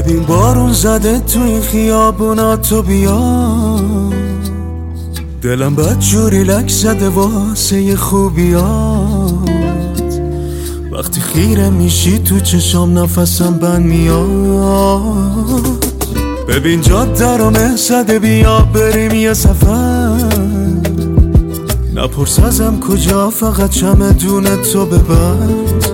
ببین بارون زده تو این خیابونا، تو بیا. دلم بد جوری لک زده واسه خوبیات. وقتی خیره میشی تو چشام نفسم بند میاد. ببین جاده رو مهزده، بیا بریم یه سفر. نپرس ازم کجا، فقط چمدون تو ببر.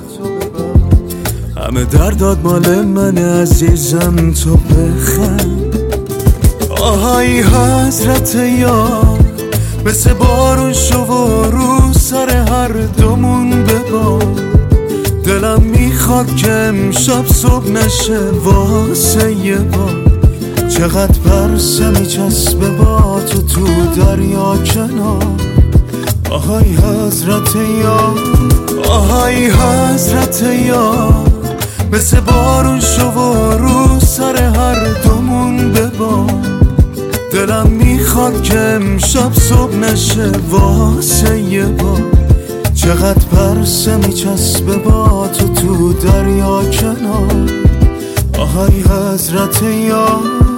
همه درداد مال من عزیزم، تو بخند. آهای حضرت یار، مثل بارون شو و رو سر هر دومون ببار. دلم میخواد که امشب صبح نشه واسه یه بار. چقدر پرسه میچسبه با تو دریا کنار. آهای حضرت یار، آهای حضرت یار، مثل بارون شو و رو سر هر دومون ببار. دلم میخواد که امشب صبح نشه واسه یه بار. چقدر پرسه میچسبه با تو دریا کنار. آهای حضرت یار.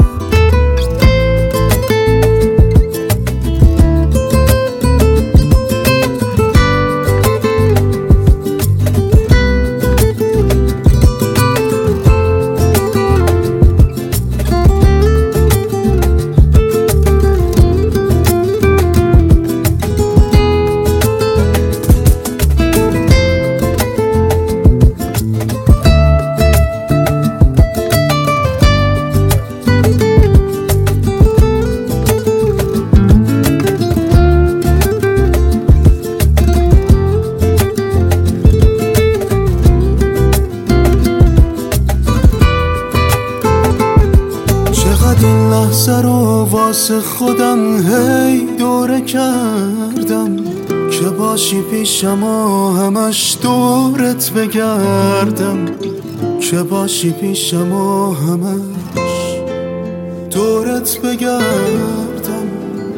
این لحظه رو واسه خودم هی دوره کردم، که باشی پیشم و همش دورت بگردم. که باشی پیشم و همش دورت بگردم.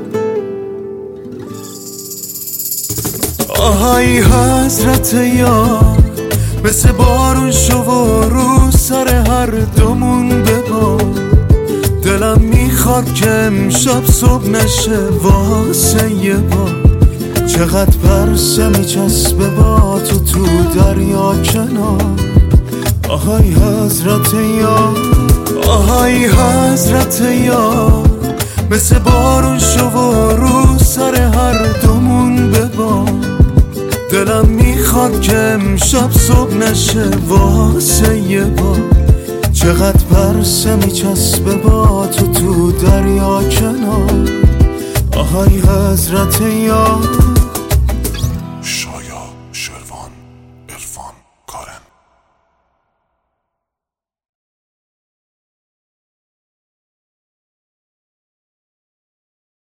آهای حضرت یار، مثل بارون شو و رو سر هر دومون ببار. دلم میخواد که امشب صبح نشه واسه یه بار. چقدر پرسه میچسبه با تو دریا کنار. آهای حضرت یار، آهای حضرت یار، مثل بارون شو و رو سر هر دومون ببار. دلم میخواد که امشب صبح نشه واسه یه بار. چقدر پرسه میچسبه با تو دریا کنار. آهای حضرت یار.